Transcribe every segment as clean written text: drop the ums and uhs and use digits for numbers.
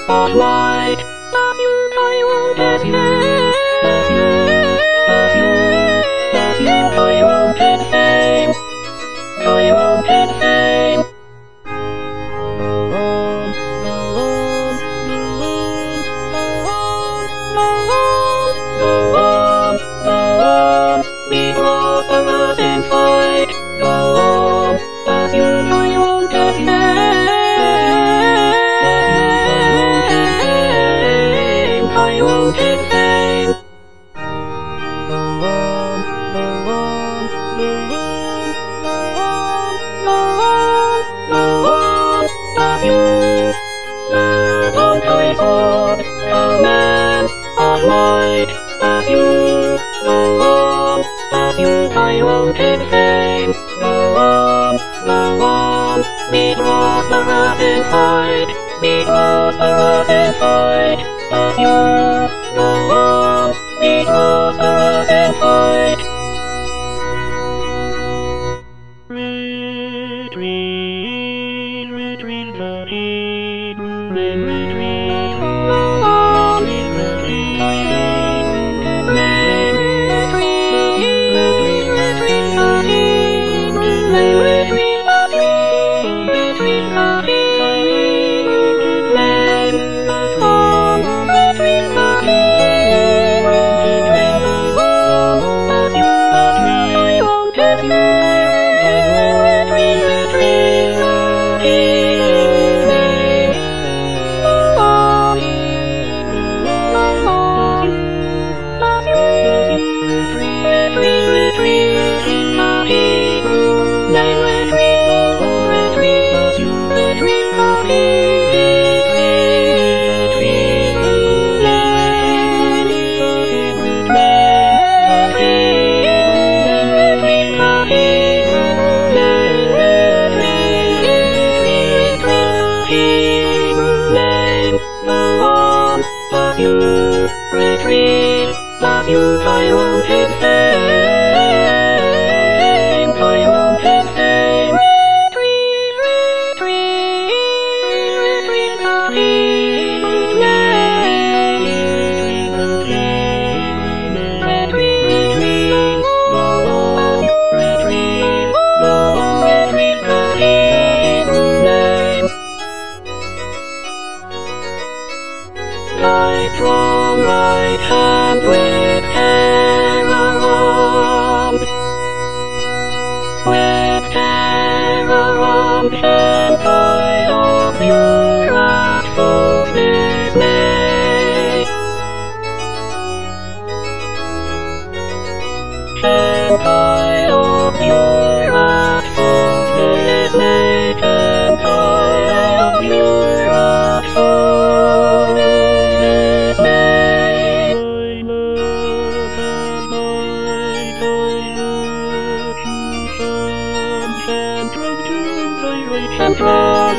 spotlight. Love you, I won't hesitate. Love you, I won't get fame. I won't get fame. Because the rising fight. Go on, as you know you won't get fame. I won't get fame. As you live on High Sword, a man of light. As you go on, as you I won't get fame. Go on, because the rising fight. Because the rising fight. As you go on, because the rising fight. Retreat, retreat, retreat, retreat, retreat, love you, I won't get fame. I won't get fame. Retreat, retreat, retreat, thy strong right hand with terror armed, and thy of your wrathful dismay, and thy of your wrathful dismay, and thy of your wrathful dismay. And from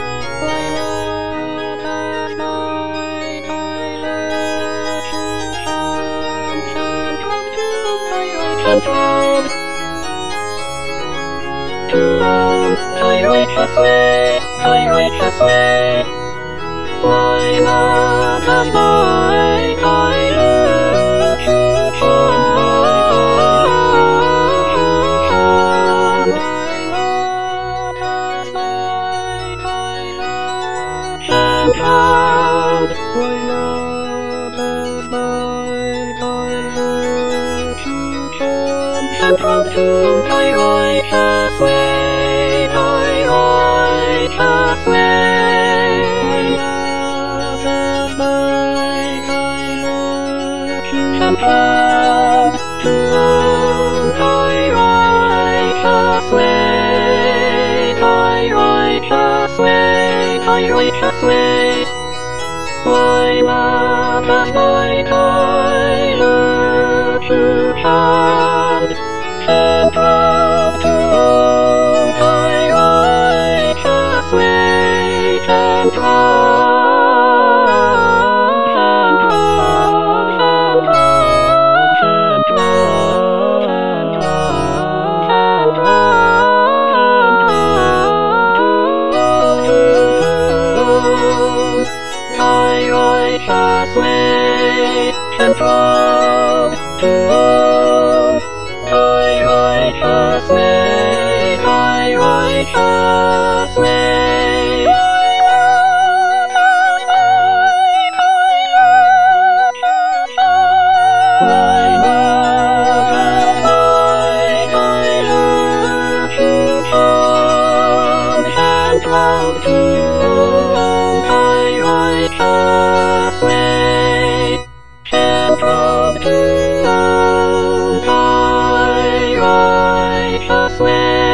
to thy righteous way, why not have my look to shine? Why not have my look to shine? And from to thy righteous way, thy righteous way, and from to thy righteous way, thy righteous way, thy righteous way, why not has my look to chant, and from to thy righteous way, and from way, and proud to own thy righteous way, thy righteous way. Thy love and light I learn to shun, and proud to own thy righteous way, and proud to own thy righteous way.